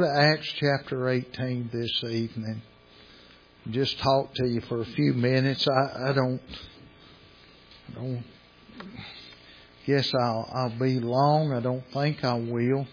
to Acts chapter 18 this evening. Just talk to you for a few minutes. I don't guess I'll be long. I don't think I will.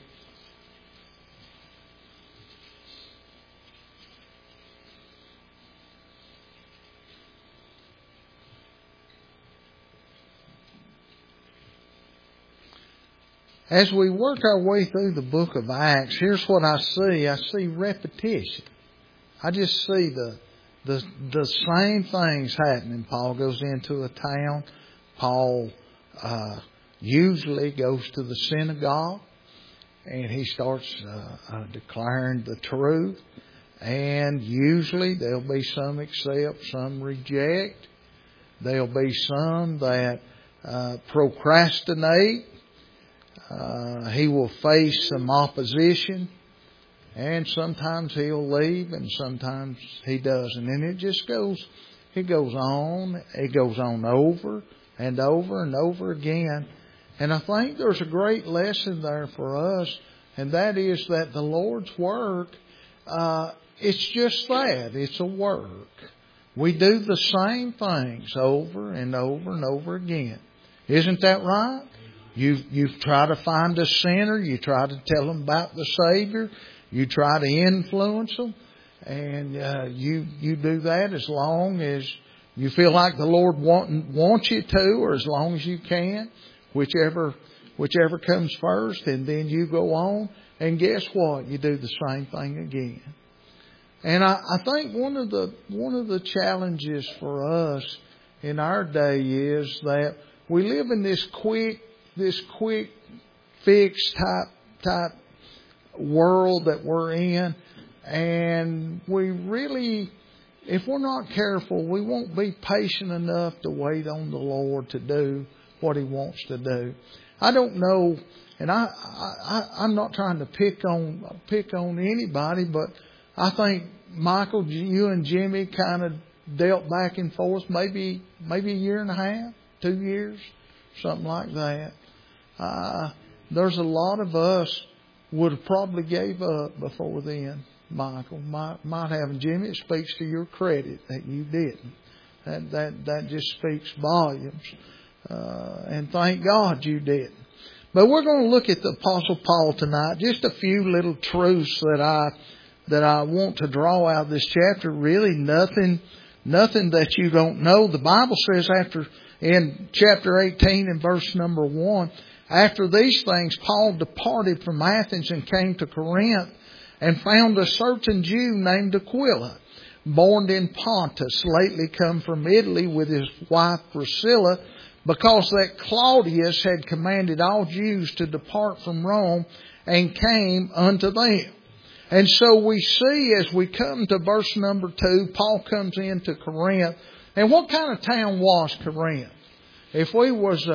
As we work our way through the book of Acts, here's what I see. I see repetition. I just see the same things happening. Paul goes into a town. Paul usually goes to the synagogue and he starts declaring the truth. And usually there'll be some accept, some reject. There'll be some that procrastinate. He will face some opposition, and sometimes he'll leave, and sometimes he doesn't. And it goes on over and over and over again. And I think there's a great lesson there for us, and that is that the Lord's work, it's just that. It's a work. We do the same things over and over and over again. Isn't that right? You try to find a sinner. You try to tell them about the Savior. You try to influence them. And you do that as long as you feel like the Lord wants you to, or as long as you can, whichever comes first. And then you go on. And guess what? You do the same thing again. And I think one of the challenges for us in our day is that we live in this quick fix type world that we're in, and we really, if we're not careful, we won't be patient enough to wait on the Lord to do what He wants to do. I don't know, and I'm not trying to pick on anybody, but I think Michael, you and Jimmy kind of dealt back and forth maybe a year and a half, 2 years, something like that. There's a lot of us would have probably gave up before then, Michael. Might have. And Jimmy, it speaks to your credit that you didn't. That just speaks volumes. And thank God you didn't. But we're going to look at the Apostle Paul tonight. Just a few little truths that I want to draw out of this chapter. Really nothing that you don't know. The Bible says in chapter 18 and verse number 1, after these things, Paul departed from Athens and came to Corinth and found a certain Jew named Aquila, born in Pontus, lately come from Italy with his wife Priscilla, because that Claudius had commanded all Jews to depart from Rome, and came unto them. And so we see as we come to verse number 2, Paul comes into Corinth. And what kind of town was Corinth? If we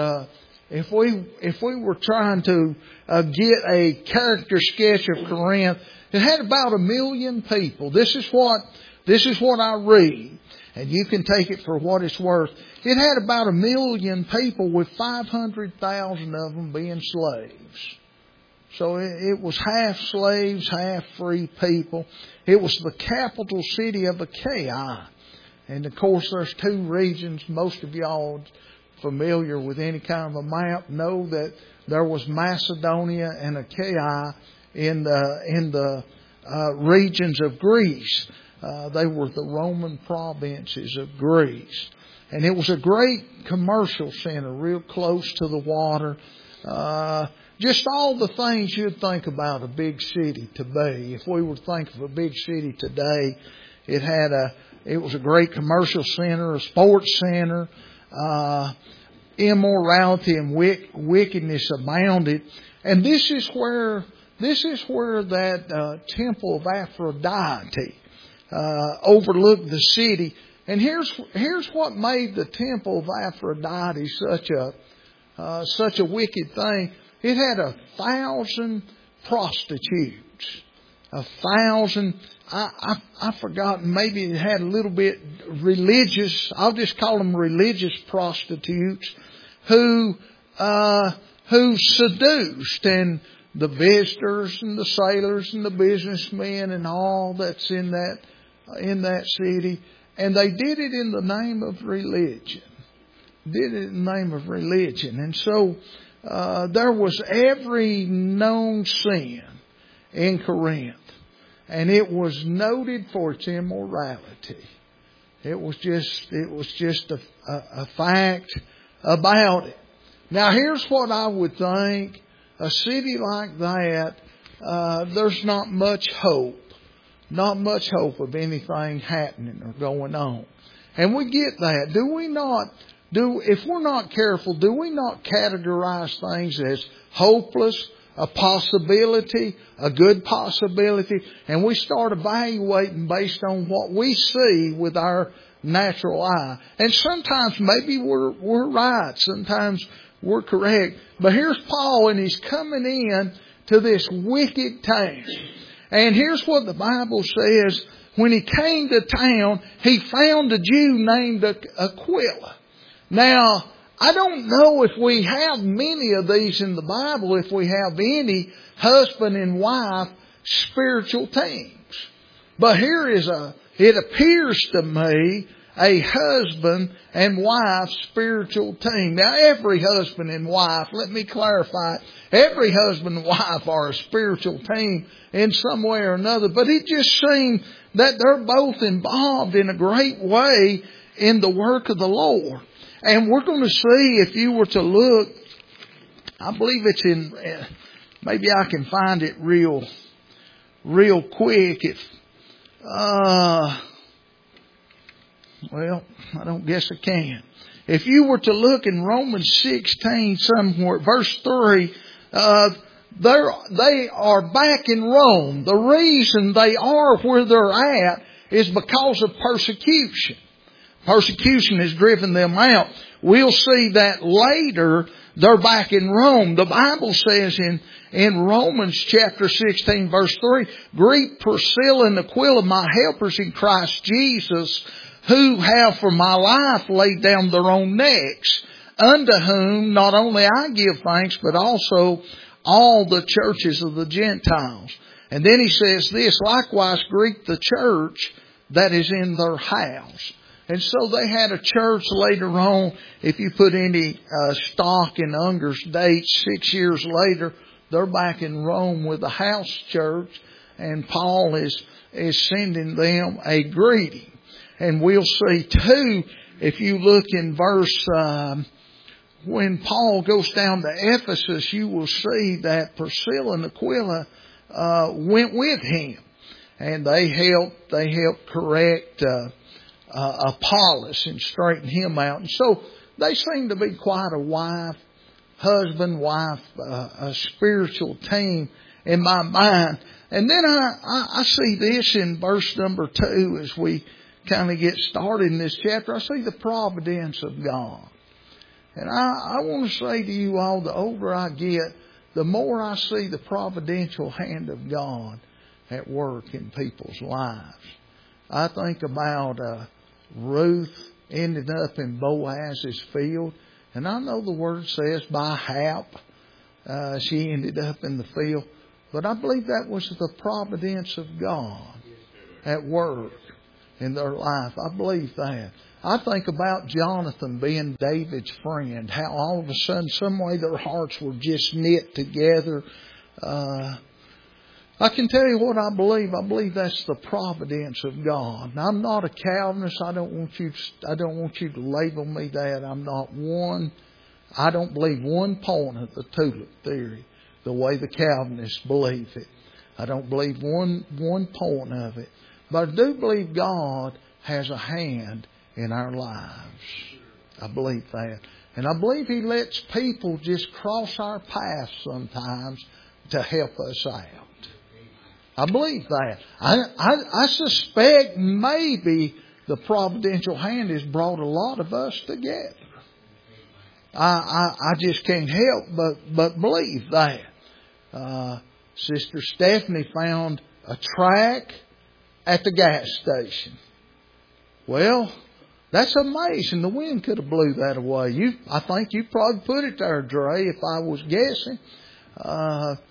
were trying to get a character sketch of Corinth, it had about 1 million people. This is what I read, and you can take it for what it's worth. It had about 1 million people, with 500,000 of them being slaves. So it was half slaves, half free people. It was the capital city of Achaia. And of course there's 2 regions. Most of y'all familiar with any kind of a map know that there was Macedonia and Achaia in the regions of Greece. They were the Roman provinces of Greece. And it was a great commercial center, real close to the water. Just all the things you'd think about a big city to be. If we were to think of a big city today, it was a great commercial center, a sports center. Immorality and wickedness abounded. And this is where that temple of Aphrodite overlooked the city. And here's what made the temple of Aphrodite such a wicked thing. It had 1,000 prostitutes. 1,000. I forgot. Maybe it had a little bit religious. I'll just call them religious prostitutes who seduced and the visitors and the sailors and the businessmen and all that's in that city. And they did it in the name of religion. Did it in the name of religion. And so there was every known sin in Corinth. And it was noted for its immorality. It was just a fact about it. Now here's what I would think. A city like that, there's not much hope. Not much hope of anything happening or going on. And we get that. Do we not, if we're not careful, do we not categorize things as hopeless, a possibility, a good possibility, and we start evaluating based on what we see with our natural eye. And sometimes maybe we're right. Sometimes we're correct. But here's Paul, and he's coming in to this wicked town. And here's what the Bible says. When he came to town, he found a Jew named Aquila. Now, I don't know if we have many of these in the Bible, if we have any husband and wife spiritual teams. But here is it appears to me, a husband and wife spiritual team. Now every husband and wife, let me clarify, every husband and wife are a spiritual team in some way or another. But it just seemed that they're both involved in a great way in the work of the Lord. And we're going to see, if you were to look, I believe it's in, maybe I can find it real quick. Well, I don't guess I can. If you were to look in Romans 16 somewhere, verse 3, they are back in Rome. The reason they are where they're at is because of persecution. Persecution has driven them out. We'll see that later. They're back in Rome. The Bible says in Romans chapter 16 verse 3, greet Priscilla and Aquila, my helpers in Christ Jesus, who have for my life laid down their own necks, unto whom not only I give thanks, but also all the churches of the Gentiles. And then he says this, likewise greet the church that is in their house. And so they had a church later on. If you put any stock in Unger's date, 6 years later, they're back in Rome with a house church. And Paul is sending them a greeting. And we'll see too, if you look in verse, when Paul goes down to Ephesus, you will see that Priscilla and Aquila went with him. And they helped correct Apollos and straighten him out. And so they seem to be quite a husband, wife, a spiritual team in my mind. And then I see this in verse number 2 as we kind of get started in this chapter. I see the providence of God. And I want to say to you all, the older I get, the more I see the providential hand of God at work in people's lives. I think about Ruth ended up in Boaz's field. And I know the word says by hap she ended up in the field. But I believe that was the providence of God at work in their life. I believe that. I think about Jonathan being David's friend. How all of a sudden, some way their hearts were just knit together. I can tell you what I believe. I believe that's the providence of God. Now, I'm not a Calvinist. I don't want you to label me that. I don't believe one point of the tulip theory the way the Calvinists believe it. I don't believe one point of it. But I do believe God has a hand in our lives. I believe that. And I believe He lets people just cross our path sometimes to help us out. I believe that. I suspect maybe the providential hand has brought a lot of us together. I just can't help but believe that. Sister Stephanie found a track at the gas station. Well, that's amazing. The wind could have blew that away. I think you probably put it there, Dre, if I was guessing.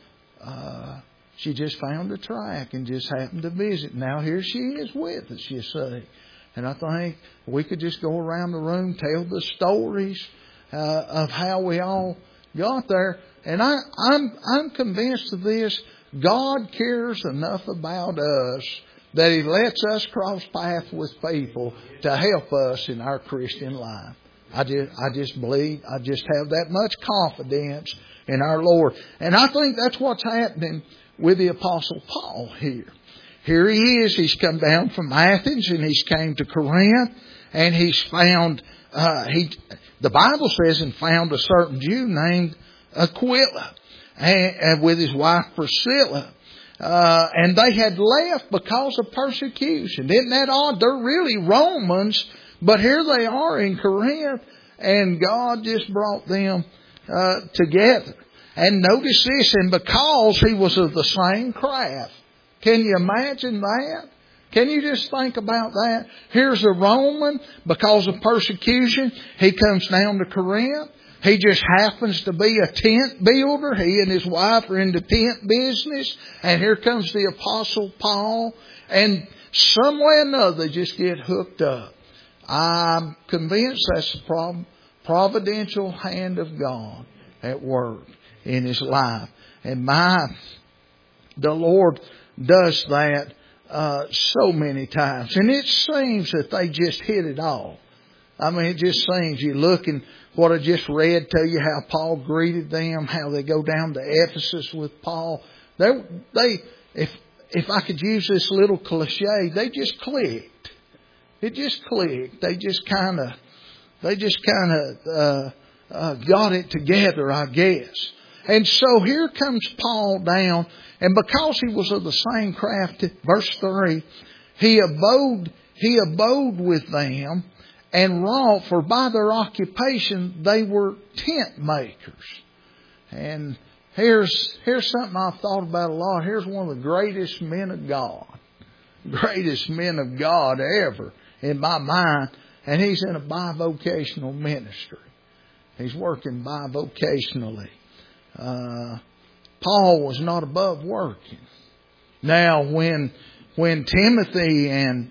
she just found a track and just happened to visit. Now here she is with us, you see. And I think we could just go around the room, tell the stories of how we all got there. And I'm convinced of this. God cares enough about us that He lets us cross paths with people to help us in our Christian life. I just believe, I just have that much confidence in our Lord. And I think that's what's happening with the Apostle Paul here. Here he is. He's come down from Athens and he's came to Corinth, and he's found, the Bible says, and found a certain Jew named Aquila, and with his wife Priscilla. And they had left because of persecution. Isn't that odd? They're really Romans, but here they are in Corinth, and God just brought them together. And notice this, and because he was of the same craft. Can you imagine that? Can you just think about that? Here's a Roman, because of persecution, he comes down to Corinth. He just happens to be a tent builder. He and his wife are in the tent business. And here comes the Apostle Paul. And some way or another, they just get hooked up. I'm convinced that's the providential hand of God at work in his life. And the Lord does that so many times. And it seems that they just hit it all. I mean, it just seems, you look and what I just read to you, how Paul greeted them, how they go down to Ephesus with Paul. If I could use this little cliche, they just clicked. It just clicked. They just kind of got it together, I guess. And so here comes Paul down, and because he was of the same craft, verse 3, he abode with them and wrought, for by their occupation they were tent makers. And here's something I've thought about a lot. Here's one of the greatest men of God ever in my mind, and he's in a bivocational ministry. He's working bivocationally. Paul was not above working. Now, when Timothy and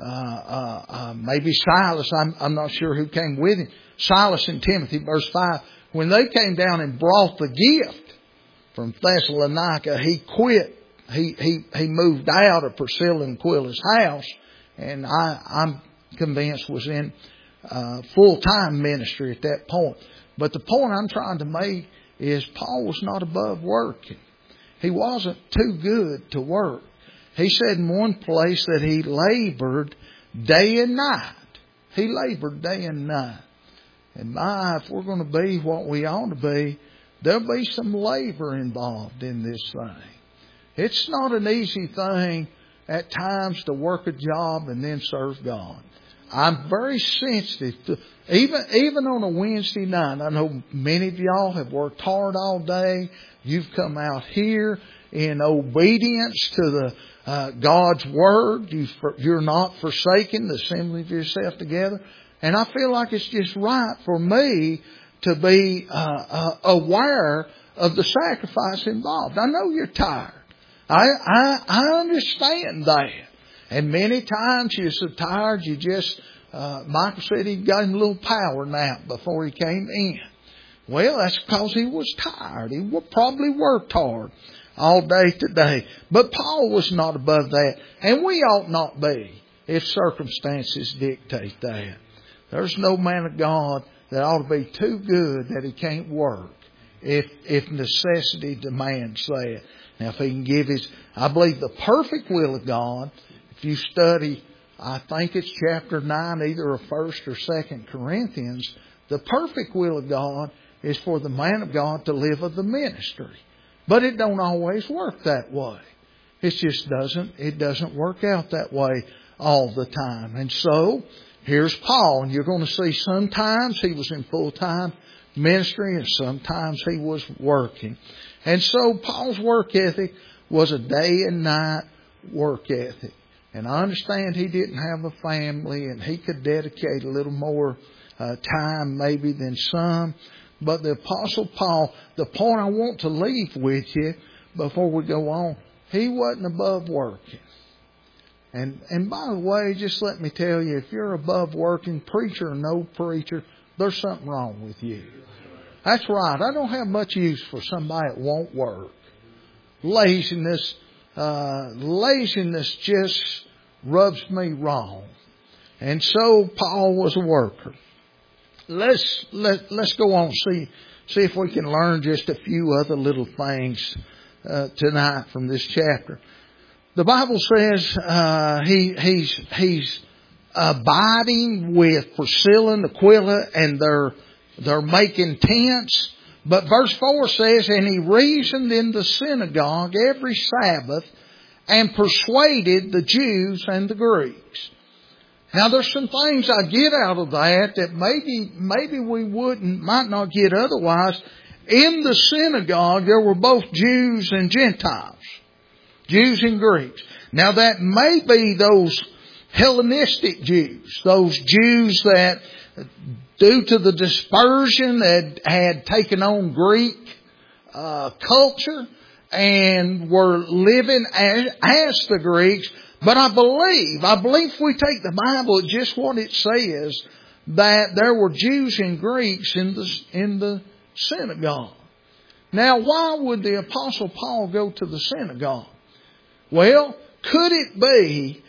maybe Silas, I'm not sure who came with him, Silas and Timothy, verse 5, when they came down and brought the gift from Thessalonica, he quit. He moved out of Priscilla and Aquila's house, and I'm convinced was in full-time ministry at that point. But the point I'm trying to make is Paul was not above working. He wasn't too good to work. He said in one place that he labored day and night. He labored day and night. And if we're going to be what we ought to be, there'll be some labor involved in this thing. It's not an easy thing at times to work a job and then serve God. I'm very sensitive to, even on a Wednesday night, I know many of y'all have worked hard all day. You've come out here in obedience to the God's Word. You're not forsaking the assembly of yourself together. And I feel like it's just right for me to be aware of the sacrifice involved. I know you're tired. I understand that. And many times you're so tired you just, Michael said he got him a little power nap before he came in. Well, that's because he was tired. He probably worked hard all day today. But Paul was not above that. And we ought not be if circumstances dictate that. There's no man of God that ought to be too good that he can't work if necessity demands that. Now, if he can give I believe the perfect will of God, if you study, I think it's chapter 9, either of 1st or 2nd Corinthians, the perfect will of God is for the man of God to live of the ministry. But it don't always work that way. It just doesn't work out that way all the time. And so, here's Paul, and you're going to see sometimes he was in full-time ministry and sometimes he was working. And so Paul's work ethic was a day and night work ethic. And I understand he didn't have a family and he could dedicate a little more time maybe than some. But the Apostle Paul, the point I want to leave with you, before we go on, he wasn't above working. And by the way, just let me tell you, if you're above working, preacher or no preacher, there's something wrong with you. That's right. I don't have much use for somebody that won't work. Laziness just rubs me wrong. And so Paul was a worker. Let's go on see if we can learn just a few other little things tonight from this chapter. The Bible says he's abiding with Priscilla and Aquila, and they're making tents. But verse 4 says, and he reasoned in the synagogue every Sabbath and persuaded the Jews and the Greeks. Now there's some things I get out of that maybe we might not get otherwise. In the synagogue there were both Jews and Gentiles. Jews and Greeks. Now that may be those Hellenistic Jews. Those Jews that, due to the dispersion, that had taken on Greek culture and were living as the Greeks. But I believe if we take the Bible at just what it says, that there were Jews and Greeks in the synagogue. Now, why would the Apostle Paul go to the synagogue? Well, could it be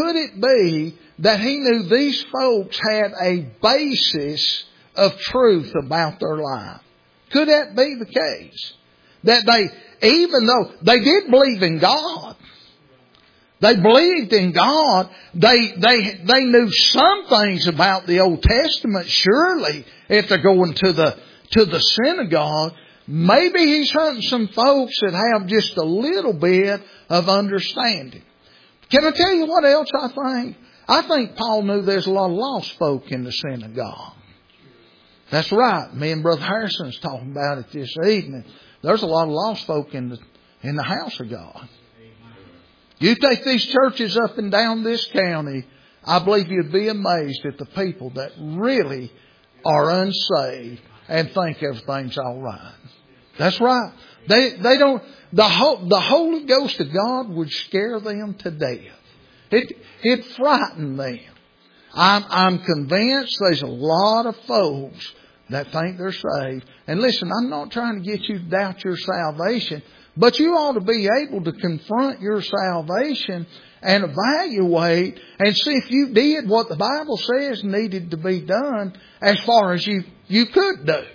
that he knew these folks had a basis of truth about their life? Could that be the case? That even though they did believe in God, they believed in God, they knew some things about the Old Testament, surely, if they're going to the synagogue. Maybe he's hunting some folks that have just a little bit of understanding. Can I tell you what else I think? I think Paul knew there's a lot of lost folk in the synagogue. That's right. Me and Brother Harrison's talking about it this evening. There's a lot of lost folk in the house of God. You take these churches up and down this county, I believe you'd be amazed at the people that really are unsaved and think everything's all right. That's right. They don't. The Holy Ghost of God would scare them to death. It frightened them. I'm convinced there's a lot of folks that think they're saved. And listen, I'm not trying to get you to doubt your salvation, but you ought to be able to confront your salvation and evaluate and see if you did what the Bible says needed to be done as far as you could do.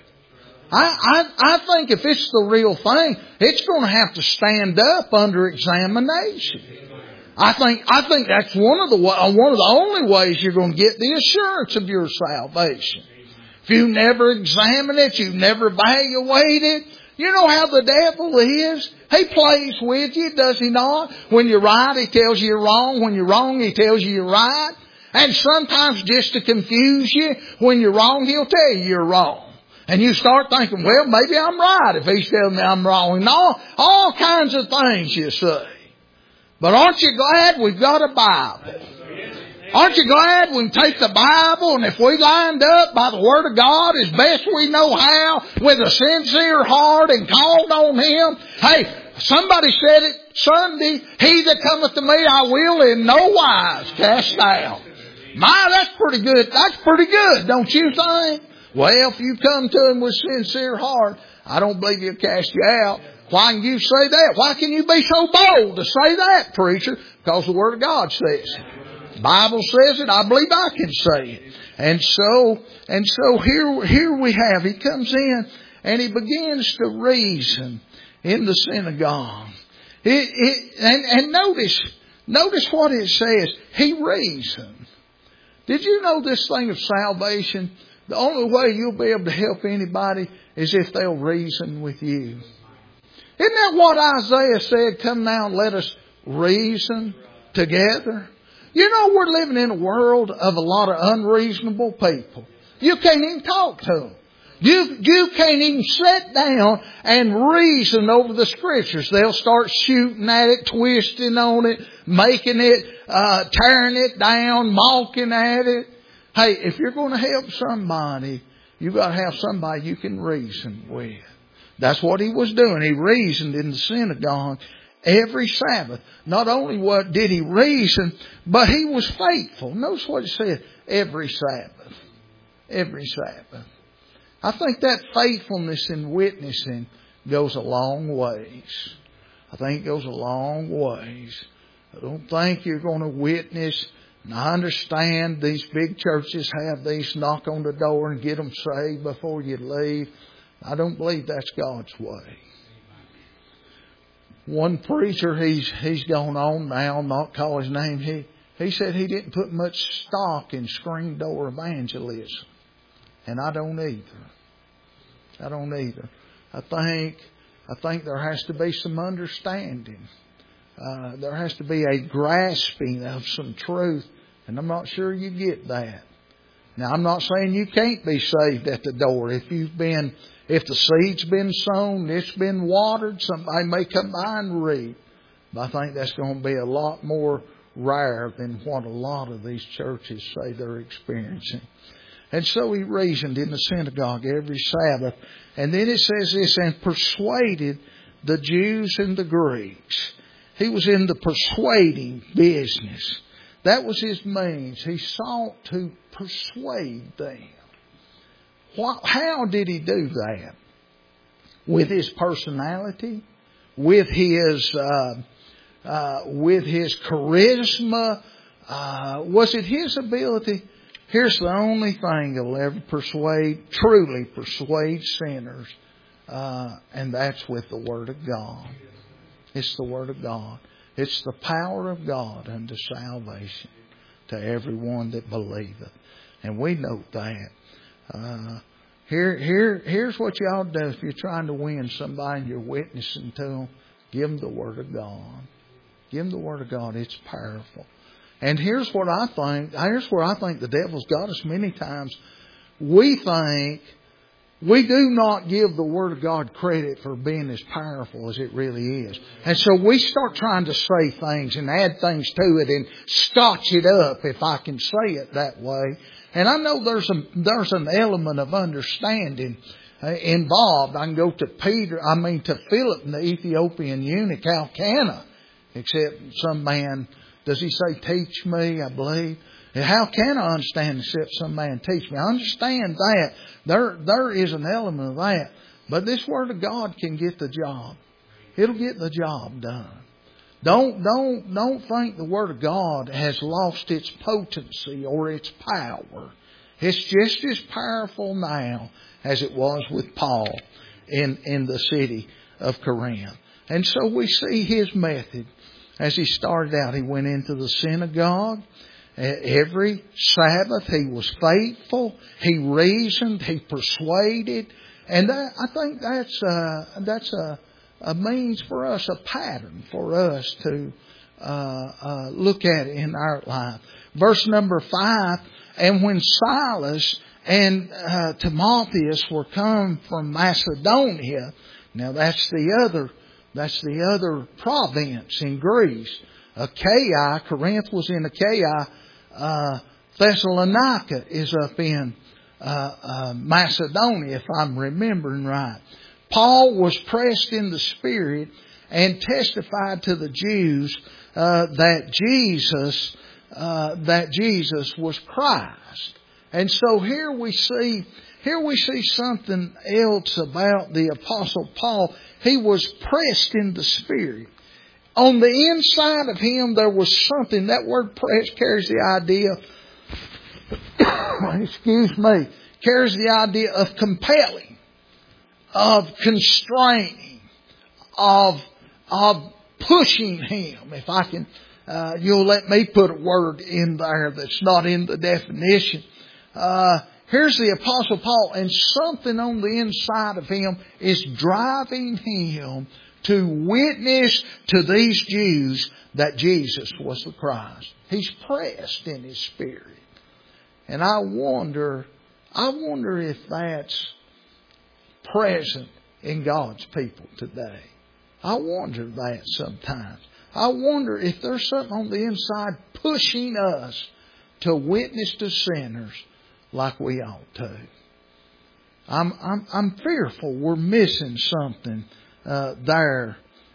I think if it's the real thing, it's going to have to stand up under examination. I think that's one of the only ways you're going to get the assurance of your salvation. If you never examine it, you never evaluate it, you know how the devil is. He plays with you, does he not? When you're right, he tells you you're wrong. When you're wrong, he tells you you're right. And sometimes just to confuse you, when you're wrong, he'll tell you you're wrong. And you start thinking, well, maybe I'm right if he's telling me I'm wrong. And all kinds of things you say. But aren't you glad we've got a Bible? Aren't you glad we can take the Bible, and if we lined up by the Word of God as best we know how, with a sincere heart and called on Him? Hey, somebody said it Sunday, he that cometh to me I will in no wise cast out. My, that's pretty good. That's pretty good, don't you think? Well, if you come to Him with sincere heart, I don't believe He'll cast you out. Why can you say that? Why can you be so bold to say that, preacher? Because the Word of God says it. The Bible says it. I believe I can say it. And so here we have, he comes in and he begins to reason in the synagogue. And notice what it says. He reasoned. Did you know this thing of salvation? The only way you'll be able to help anybody is if they'll reason with you. Isn't that what Isaiah said? Come now and let us reason together. You know, we're living in a world of a lot of unreasonable people. You can't even talk to them. You can't even sit down and reason over the Scriptures. They'll start shooting at it, twisting on it, making it, tearing it down, mocking at it. Hey, if you're going to help somebody, you've got to have somebody you can reason with. That's what he was doing. He reasoned in the synagogue every Sabbath. Not only did he reason, but he was faithful. Notice what it said, every Sabbath. Every Sabbath. I think that faithfulness in witnessing goes a long ways. I think it goes a long ways. I don't think you're going to witness. And I understand these big churches have these knock on the door and get them saved before you leave. I don't believe that's God's way. One preacher, he's gone on now, I'll not call his name. He said he didn't put much stock in screen door evangelism. And I don't either. I don't either. I think there has to be some understanding. There has to be a grasping of some truth. And I'm not sure you get that. Now, I'm not saying you can't be saved at the door. If the seed's been sown, it's been watered, somebody may come by and reap. But I think that's going to be a lot more rare than what a lot of these churches say they're experiencing. And so he reasoned in the synagogue every Sabbath. And then it says this, and persuaded the Jews and the Greeks. He was in the persuading business. That was his means. He sought to persuade them. How did he do that? With his personality? With his charisma? Was it his ability? Here's the only thing that will ever truly persuade sinners. And that's with the Word of God. It's the Word of God. It's the power of God unto salvation to everyone that believeth. And we know that. Here's what you ought to do if you're trying to win somebody and you're witnessing to them. Give them the Word of God. Give them the Word of God. It's powerful. And here's what I think. Here's where I think the devil's got us many times. We think we do not give the Word of God credit for being as powerful as it really is. And so we start trying to say things and add things to it and scotch it up, if I can say it that way. And I know there's an element of understanding involved. I can go to Philip and the Ethiopian eunuch, how can I? Except some man, does he say, teach me, I believe? How can I understand except some man teach me? I understand that. There is an element of that. But this Word of God can get the job. It'll get the job done. Don't think the Word of God has lost its potency or its power. It's just as powerful now as it was with Paul in the city of Corinth. And so we see his method. As he started out, he went into the synagogue. Every Sabbath he was faithful. He reasoned. He persuaded. And I think that's a means for us, a pattern for us to look at in our life. Verse number 5, and when Silas and Timotheus were come from Macedonia, now that's the other province in Greece. Achaia, Corinth was in Achaia. Thessalonica is up in Macedonia, if I'm remembering right. Paul was pressed in the Spirit and testified to the Jews that Jesus was Christ. And so here we see something else about the Apostle Paul. He was pressed in the Spirit. On the inside of him there was something. That word press carries the idea, carries the idea of compelling, of constraining, of pushing him. If I can, you'll let me put a word in there that's not in the definition. Here's the Apostle Paul, and something on the inside of him is driving him to witness to these Jews that Jesus was the Christ. He's pressed in his spirit. And I wonder if that's present in God's people today. I wonder that sometimes. I wonder if there's something on the inside pushing us to witness to sinners like we ought to. I'm fearful we're missing something there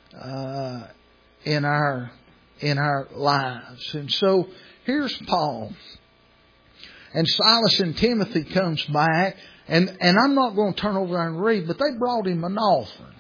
in our lives. And so here's Paul. And Silas and Timothy comes back, and I'm not going to turn over there and read, but they brought him an offering.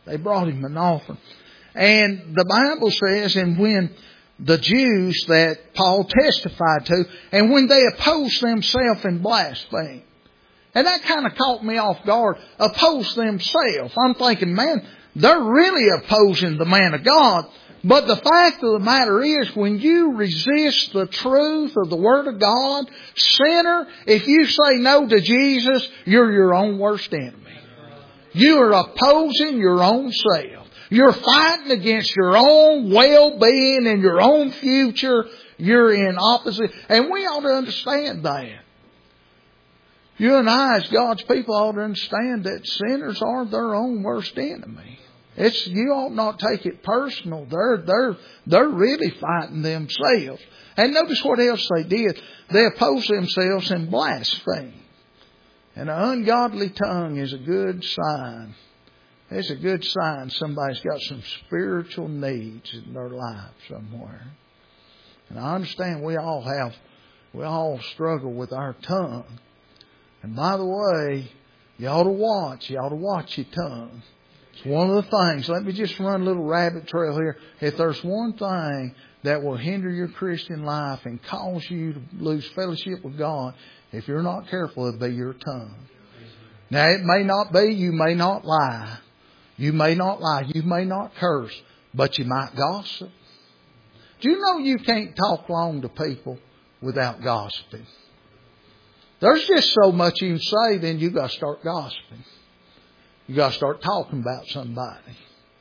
And the Bible says, and when the Jews that Paul testified to, and when they opposed themselves and blasphemed. And that kind of caught me off guard. Oppose themselves. I'm thinking, man, they're really opposing the man of God. But the fact of the matter is, when you resist the truth of the Word of God, sinner, if you say no to Jesus, you're your own worst enemy. You are opposing your own self. You're fighting against your own well-being and your own future. You're in opposite. And we ought to understand that. You and I, as God's people, ought to understand that sinners are their own worst enemy. You ought not take it personal. They're really fighting themselves. And notice what else they did. They opposed themselves and blasphemed. And an ungodly tongue is a good sign. It's a good sign somebody's got some spiritual needs in their life somewhere. And I understand we all struggle with our tongue. And by the way, you ought to watch your tongue. It's one of the things. Let me just run a little rabbit trail here. If there's one thing that will hinder your Christian life and cause you to lose fellowship with God, if you're not careful, it'll be your tongue. Now, it may not be, you may not lie. You may not curse, but you might gossip. Do you know you can't talk long to people without gossiping? There's just so much you can say, then you got to start gossiping. You got to start talking about somebody.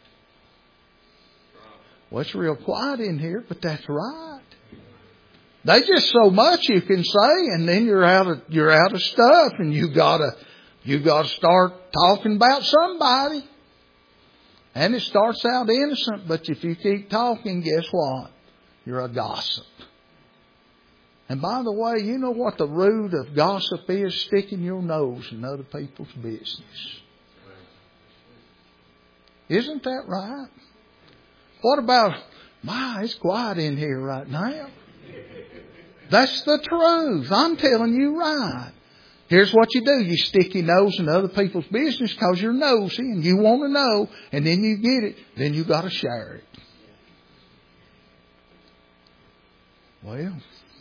Well, it's real quiet in here, but that's right. There's just so much you can say, and then you're out of stuff, and you got to start talking about somebody. And it starts out innocent, but if you keep talking, guess what? You're a gossip. And by the way, you know what the root of gossip is? Sticking your nose in other people's business. Isn't that right? What about, it's quiet in here right now. That's the truth. I'm telling you right. Here's what you do. You stick your nose in other people's business because you're nosy and you want to know, and then you get it. Then you got to share it. Well,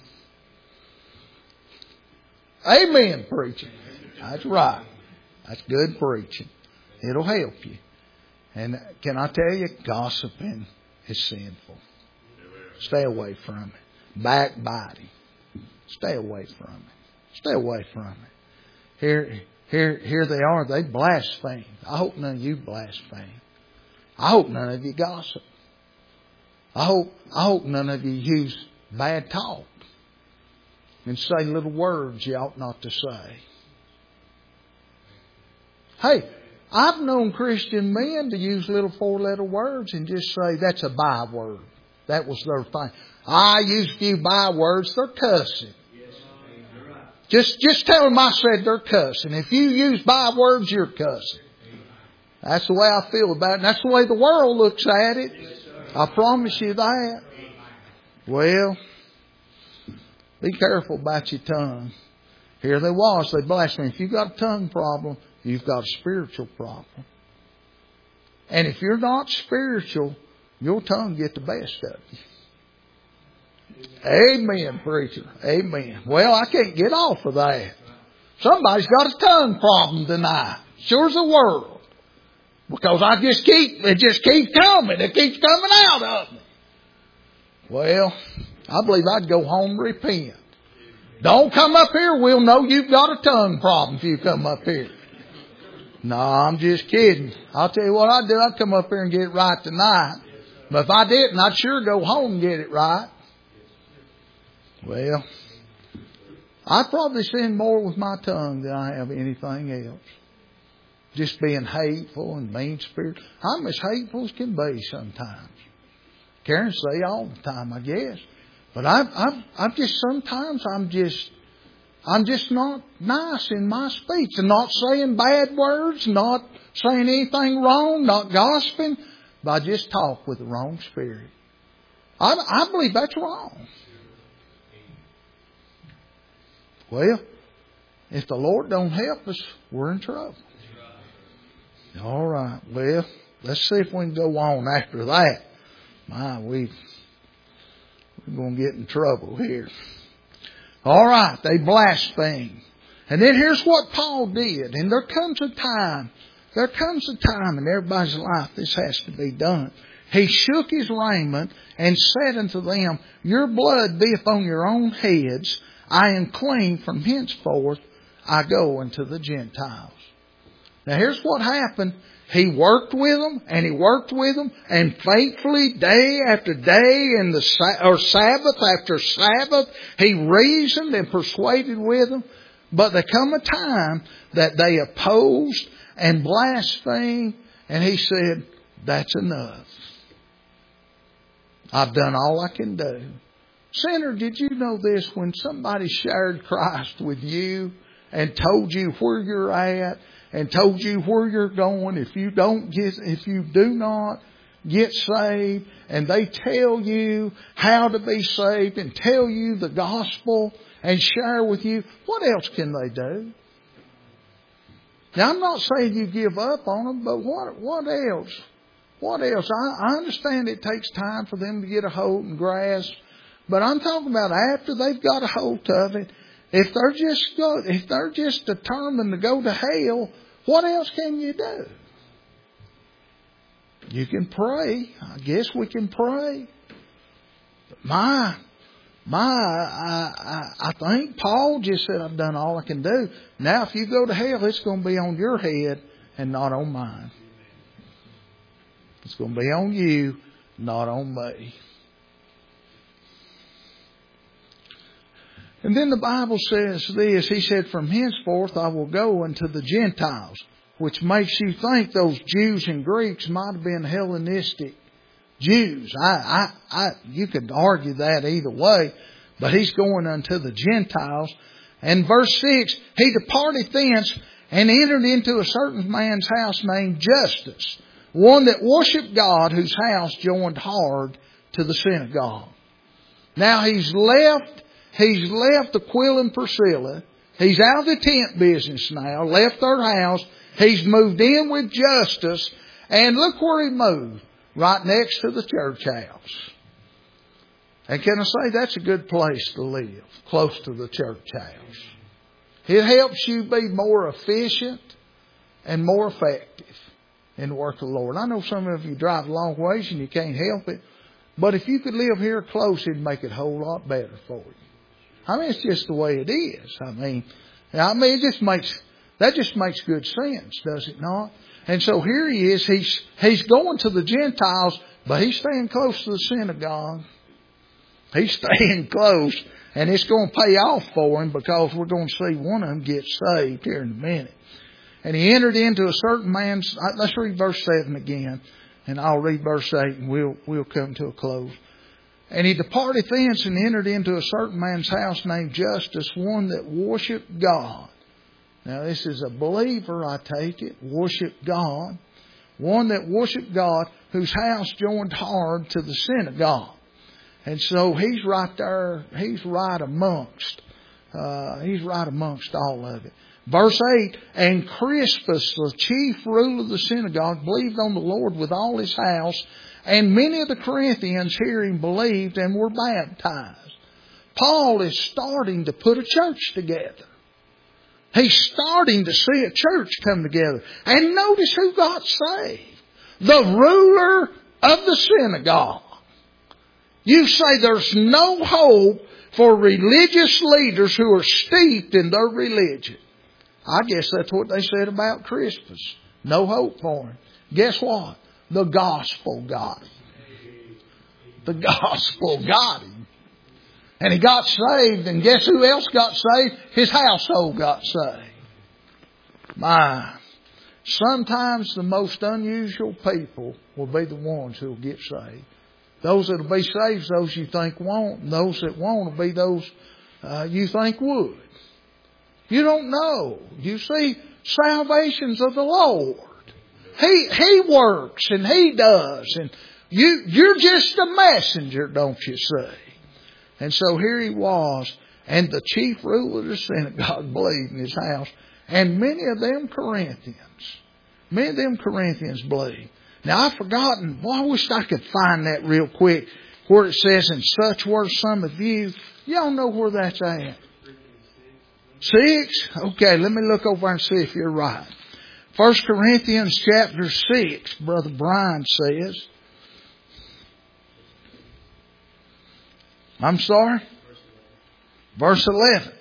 amen, preaching. That's right. That's good preaching. It'll help you. And can I tell you, gossiping is sinful. Stay away from it. Backbiting. Stay away from it. Stay away from it. Here they are. They blaspheme. I hope none of you blaspheme. I hope none of you gossip. I hope none of you use bad talk and say little words you ought not to say. Hey, I've known Christian men to use little 4-letter words and just say that's a byword. That was their thing. I use a few bywords. They're cussing. Just tell them I said they're cussing. If you use bywords, you're cussing. That's the way I feel about it. And that's the way the world looks at it. I promise you that. Well, be careful about your tongue. Here they was. They blasphemed. If you've got a tongue problem, you've got a spiritual problem. And if you're not spiritual, your tongue get the best of you. Amen, preacher. Amen. Well, I can't get off of that. Somebody's got a tongue problem tonight. Sure as the world. Because it just keeps coming. It keeps coming out of me. Well, I believe I'd go home and repent. Don't come up here. We'll know you've got a tongue problem if you come up here. No, I'm just kidding. I'll tell you what I'd do. I'd come up here and get it right tonight. But if I didn't, I'd sure go home and get it right. Well, I probably sin more with my tongue than I have anything else. Just being hateful and mean-spirited. I'm as hateful as can be sometimes. Karen say all the time, I guess. But I'm just, sometimes I'm just I'm just not nice in my speech. I'm not saying bad words, not saying anything wrong, not gossiping, but I just talk with the wrong spirit. I believe that's wrong. Well, if the Lord don't help us, we're in trouble. All right. Well, let's see if we can go on after that. We're going to get in trouble here. All right. They blaspheme. And then here's what Paul did. And there comes a time in everybody's life this has to be done. He shook his raiment and said unto them, Your blood be upon your own heads. I am clean from henceforth. I go unto the Gentiles. Now here's what happened. He worked with them, and he worked with them, and faithfully day after day, Sabbath after Sabbath, he reasoned and persuaded with them. But there come a time that they opposed and blasphemed, and he said, That's enough. I've done all I can do. Sinner, did you know this? When somebody shared Christ with you and told you where you're at and told you where you're going, if you do not get saved, and they tell you how to be saved and tell you the gospel and share with you, what else can they do? Now, I'm not saying you give up on them, but what else? What else? I understand it takes time for them to get a hold and grasp, but I'm talking about after they've got a hold of it. If they're just determined to go to hell, what else can you do? You can pray. I guess we can pray. But I think Paul just said, I've done all I can do. Now, if you go to hell, it's going to be on your head and not on mine. It's going to be on you, not on me. And then the Bible says this. He said, From henceforth I will go unto the Gentiles, which makes you think those Jews and Greeks might have been Hellenistic Jews. You could argue that either way, but he's going unto the Gentiles. And verse 6, he departed thence and entered into a certain man's house named Justus, one that worshipped God, whose house joined hard to the synagogue. Now he's left Aquila and Priscilla. He's out of the tent business now, left their house. He's moved in with Justus, and look where he moved. Right next to the church house. And can I say that's a good place to live, close to the church house. It helps you be more efficient and more effective in the work of the Lord. I know some of you drive a long ways and you can't help it, but if you could live here close, it'd make it a whole lot better for you. I mean, it's just the way it is. That just makes good sense, does it not? And so here he is. He's going to the Gentiles, but he's staying close to the synagogue. He's staying close, and it's going to pay off for him because we're going to see one of them get saved here in a minute. And he entered into a certain man's. Let's read verse 7 again, and I'll read verse 8, and we'll come to a close. And he departed thence and entered into a certain man's house named Justus, one that worshipped God. Now, this is a believer, I take it, worshipped God. One that worshipped God, whose house joined hard to the synagogue. And so he's right there, he's right amongst all of it. Verse 8, And Crispus, the chief ruler of the synagogue, believed on the Lord with all his house, and many of the Corinthians hearing believed and were baptized. Paul is starting to put a church together. He's starting to see a church come together. And notice who got saved. The ruler of the synagogue. You say there's no hope for religious leaders who are steeped in their religion. I guess that's what they said about Crispus. No hope for him. Guess what? The gospel got him. The gospel got him. And he got saved, and guess who else got saved? His household got saved. Sometimes the most unusual people will be the ones who will get saved. Those that will be saved, those you think won't, and those that won't will be those you think would. You don't know. You see, salvation's of the Lord. He works and He does. And you're just a messenger, don't you see? And so here he was. And the chief ruler of the synagogue believed in his house. And many of them Corinthians believed. Now I've forgotten. Boy, I wish I could find that real quick. Where it says, and such were some of you. Y'all know where that's at. 6? Okay, let me look over and see if you're right. 1 Corinthians chapter 6, Brother Brian says. I'm sorry? Verse 11.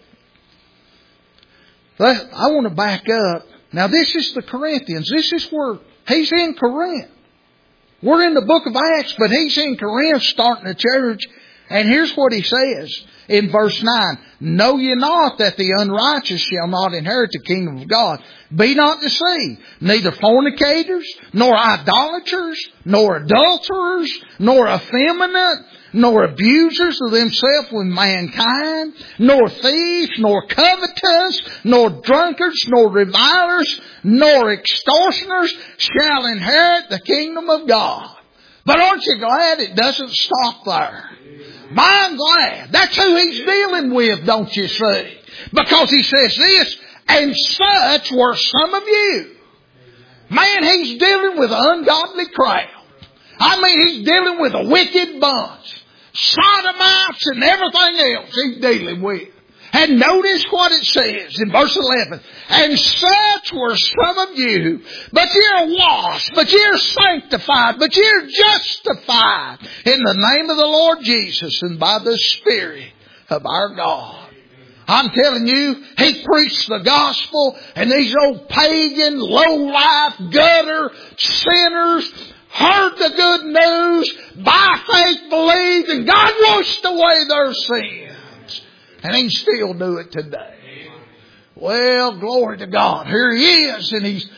I want to back up. Now this is the Corinthians. This is where he's in Corinth. We're in the book of Acts, but he's in Corinth starting a church. And here's what he says in verse 9. Know ye not that the unrighteous shall not inherit the kingdom of God? Be not deceived. Neither fornicators, nor idolaters, nor adulterers, nor effeminate, nor abusers of themselves with mankind, nor thieves, nor covetous, nor drunkards, nor revilers, nor extortioners shall inherit the kingdom of God. But aren't you glad it doesn't stop there? I'm glad. That's who he's dealing with, don't you see? Because he says this, and such were some of you. Man, he's dealing with an ungodly crowd. I mean, he's dealing with a wicked bunch. Sodomites and everything else he's dealing with. And notice what it says in verse 11. And such were some of you, but you're washed, but you're sanctified, but you're justified in the name of the Lord Jesus and by the Spirit of our God. I'm telling you, he preached the gospel, and these old pagan, low-life, gutter sinners heard the good news, by faith believed, and God washed away their sins. And he still do it today. Well, glory to God. Here he is, and he's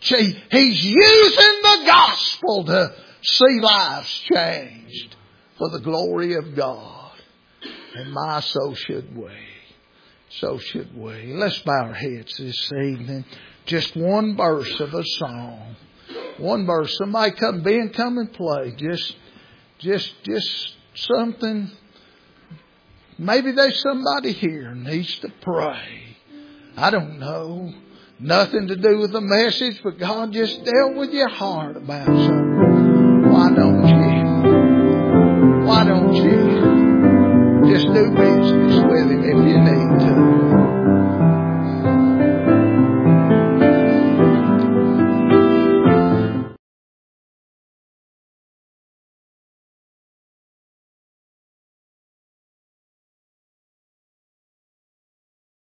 using the gospel to see lives changed for the glory of God. And my, so should we. So should we. Let's bow our heads this evening. Just one verse of a song. One verse. Somebody come and play. Just something. Maybe there's somebody here who needs to pray. I don't know. Nothing to do with the message, but God just dealt with your heart about something. Why don't you just do business with Him if you need to?